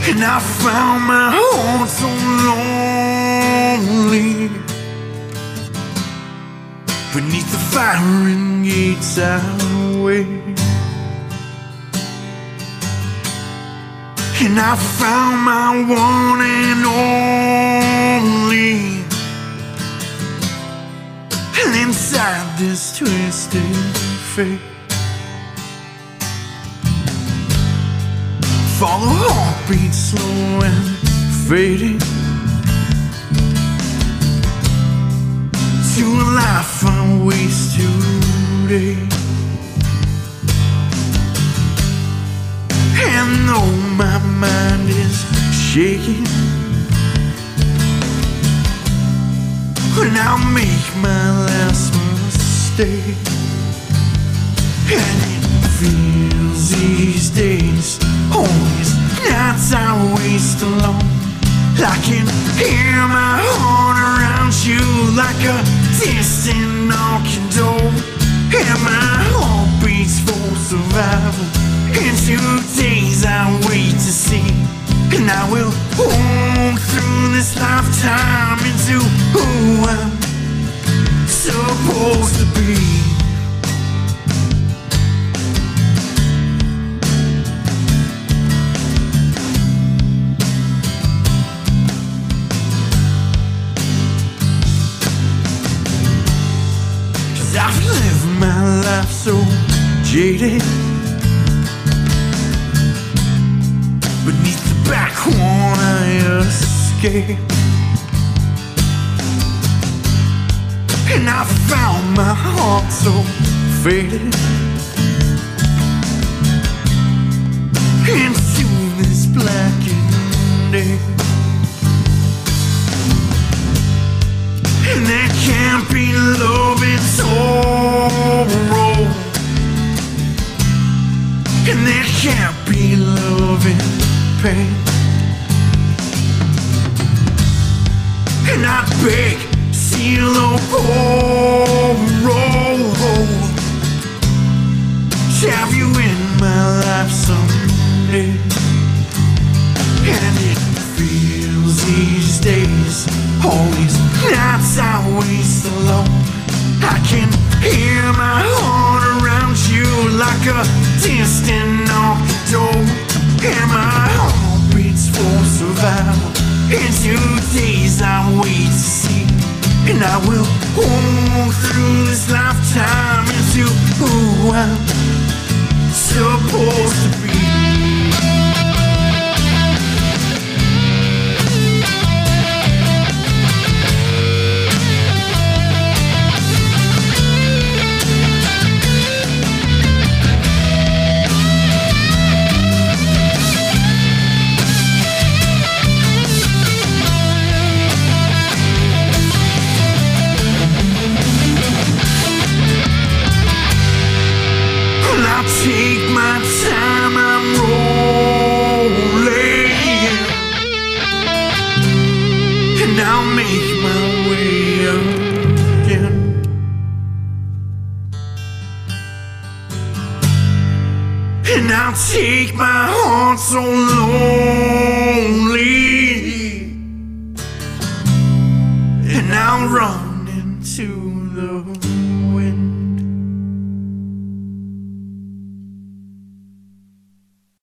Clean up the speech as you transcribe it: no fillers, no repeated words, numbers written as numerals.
And I found my heart so lonely beneath the firing gates I wait. And I found my one and only. And inside this twisted fate, follow heartbeat slow and fading to a life I waste today. And though my mind is shaking, when I'll make my last mistake. And it feels these days, all these nights I waste alone, I can hear my heart around you like a distant knocking door. And my heart beats for survival. In 2 days I wait to see, and I will walk through this lifetime into who I'm supposed to be. I've lived my life so jaded beneath the back one I escaped. And I found my heart so faded into this blackened day. And there can't be love in sorrow, and there can't be love in pain. And I'd beg, seal of parole, to have you in my life someday. And it feels these days, all these nights I waste alone, I can hear my heart around you like a distant knocking door. And my heart beats for survival. In 2 days I wait to see, and I will walk through this lifetime into who I'm supposed to be. I'll take my time, I'm rolling, and I'll make my way again. And I'll take my heart so lonely, and I'll run into the